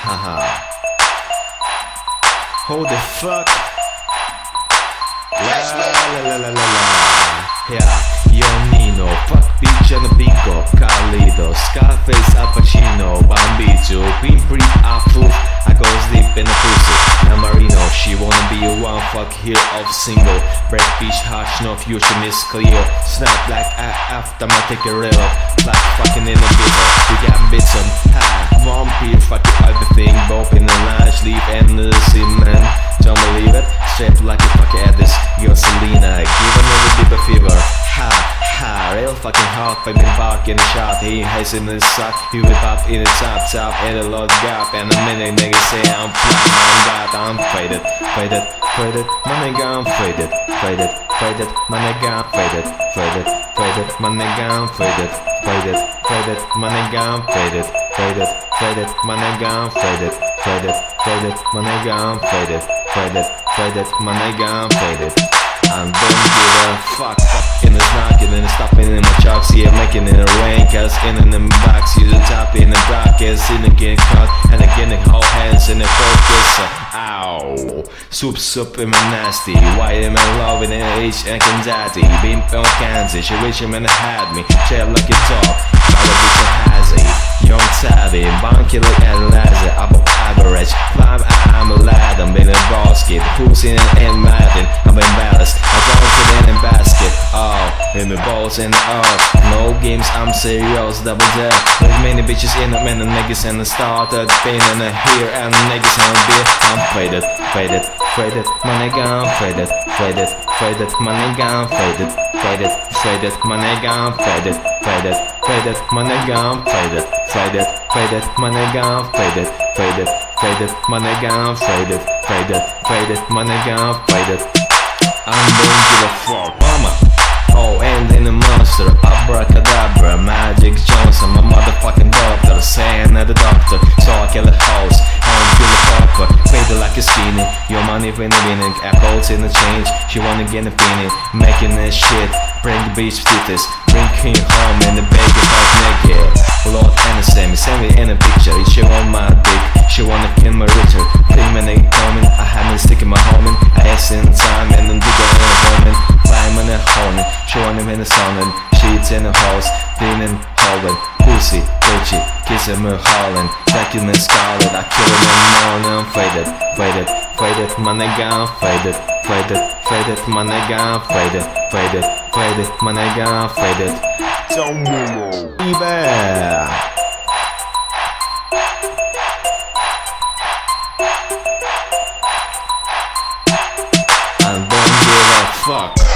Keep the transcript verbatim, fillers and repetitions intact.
Haha. Hold the fuck. La la la la la la. Yeah, Yo Nino, fuck bitch and a bingo, Carlito, Scarface, Al Pacino, Bambito, Pimp Reap, Apple, I goes deep in the pussy. Now Marino, she wanna be a one fuck here of single. Break bitch, harsh, no future, miss clear. Snap like after my take a real. Black fucking in the bitter, we got bitten. Ha, vampire, fuck everything, bump in the large leaf and the man. Don't believe it, shaped like a fuck Addis. Yo Selena, give another deeper fever. Ha, ha, real fucking hard, fucking bark in the shot. He has in the sock, he whip up in the top, top, and a lot gap. And a minute nigga say I'm flat, I'm God, I'm faded, faded, faded, my nigga I'm faded, faded, faded, my nigga I'm faded, faded, faded, my nigga I'm faded, faded, faded, my nigga I'm faded, faded, faded, my nigga I'm faded, faded, faded, my nigga I'm faded, faded, faded, my nigga I'm faded. And don't give a fuck, fucking is knocking and stopping in my chucks. Yeah, making it a rain, cause in and in the box, you the top in the brackets, in the getting caught, and again the whole hands in the focus. Ow, soup soup in my nasty, white in my love in the age and daddy. Bimp on Kansas, she wish him and had me, shaped like a dog, but a bitch has it. Young savvy, bunky like and lazy, above average, climb I'm a lad, I'm been a boss kid, who's in and Madden, I'm embarrassed, I don't get in a basket, oh, in the balls and the arms, no games, I'm serious, double dare, with many bitches in the men and niggas and the started, pain and the here and the niggas and the beer, I'm faded, faded, faded, my nigga I'm faded, faded, faded, my nigga I'm faded, faded, faded, my nigga I'm faded, faded, faded, my nigga I'm faded, faded, faded, my nigga I'm faded, faded, faded, my nigga I'm faded, faded, faded, my nigga I'm faded. I don't give a fuck, mama. Oh, and in the monster, abracadabra, Magic Johnson, my motherfucking doctor, saying that the doctor, so I kill a house, and feel the proper, faded like a skinny, your money when the winning, apples in the change, she wanna get a penny, making that shit, bring the beach titties, bring him home and the baby hot naked, Lord and the same, send me in a picture, she want my dick, she wanna kill my Richard, clean my nigga coming, I had me sticking my homie, I asked in time and then digger in a woman, climbing and holding, she want him in the sun and sheets in the house, cleaning, holding, pussy, bitchy, kissing me hauling, checking the scarlet, I kill him in the morning, I'm faded, faded, faded, my nigga I'm faded, faded, faded, my nigga I'm faded, faded, faded, my nigga I'm faded. Don't move, baby. And don't give a fuck.